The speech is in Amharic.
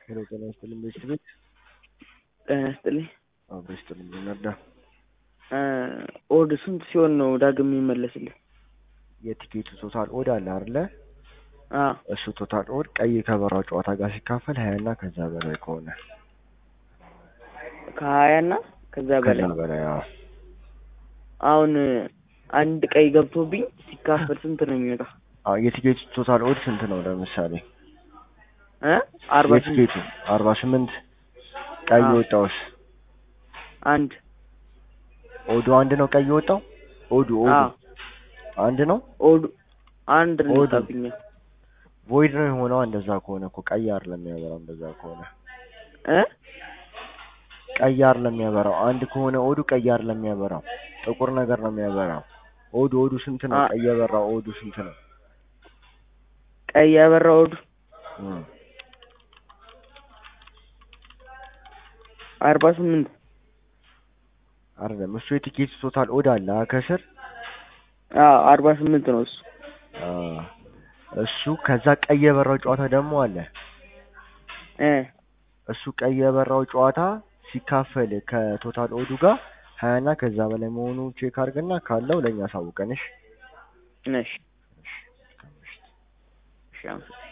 ሄሎ ጤና ይስጥልኝ ቤት ጤና ይስጥልኝ። በስጥልኝ ነዳ ኦድ ስንት ሲሆን ነው ዳግም የሚመለስልህ? የቲኬቱ ቶታል ኦድ አለ አይደለ? አዎ እሱ ቶታል ኦድ ቀይ ከበራው ጨዋታ ጋር ሲካፈል 20 እና ከዛ በላይ ከሆነ ከ20 እና ከዛ በላይ አዎ። አሁን አንድ ቀይ ገብቶብኝ ሲካፈል ስንት ነው የሚወጣው? የቲኬቱ ቶታል ኦድ ስንት ነው? ለምሳሌ 48 የቲኬቱ 48 ቀይ ወጣውስ አንድ ኦዱ አንድ ነው። ቀይ ወጣው ኦዱ አንድ ነው። ኦዱ አንድ ነው ታብኛል። ቮይድ ነው የሆነው። እንደዛ ከሆነ እኮ ቀይ አይደለም የሚያበራው። እንደዛ ከሆነ ቀይ አይደለም የሚያበራው። አንድ ከሆነ ኦዱ ቀይ አይደለም የሚያበራው፣ ጥቁር ነገር ነው የሚያበራው። ኦዱ ስንት ነው? ቀይ ያበራው ኦዱ ስንት ነው? ቀይ ያበራው ኦዱ 48 አይደለም። እሱ የቲኬት ቶታል ኦድ አለ ከስር 48 ነው እሱ። እሱ ከዛ ቀይ የበራው ጨዋታ ደግሞ አለ። እሱ ቀይ የበራው ጨዋታ ሲካፈል ከቶታል ኦዱ ጋር 20 እና ከዛ በላይ መሆኑ ቼክ አድርግና ካለው ለኛ አሳውቀንሽ። ነሽ